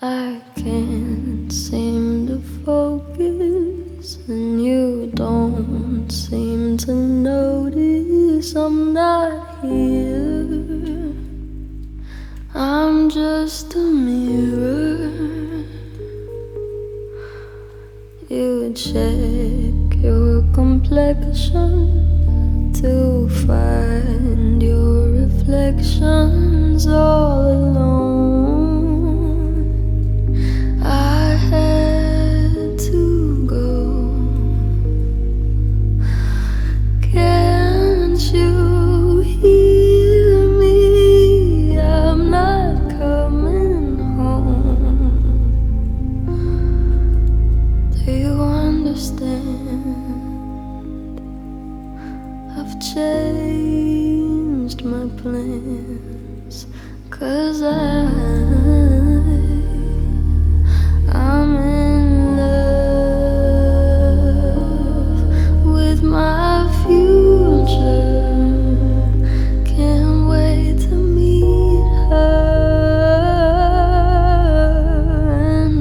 I can't seem to focus, and you don't seem to notice I'm not here. I'm just a mirror. You check your complexion to find your reflections all alone. I had to go. Can't you hear me? I'm not coming home. Do you understand? I've changed my plans, 'cause I'm in love with my future. Can't wait to meet her, and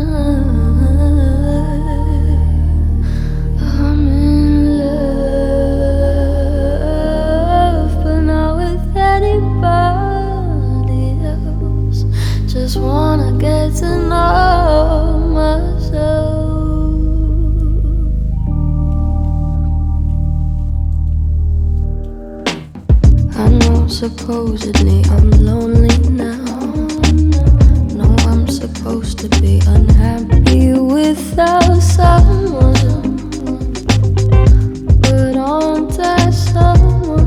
I'm in love, but not with anybody else. Just wanna get to know myself. I know supposedly I'm lonely now. No, I'm supposed to be unhappy without someone, but aren't I someone?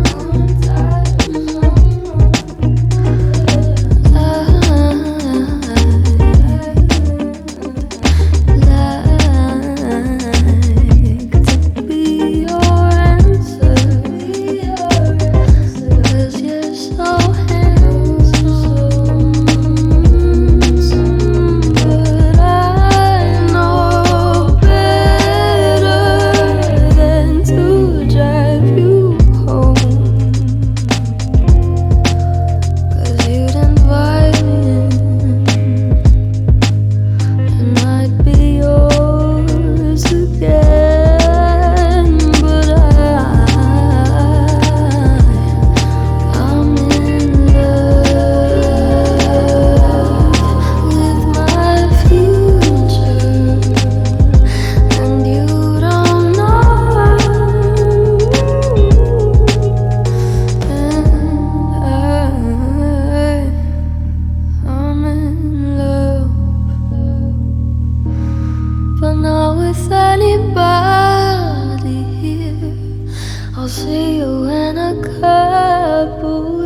But not with anybody here. I'll see you in a couple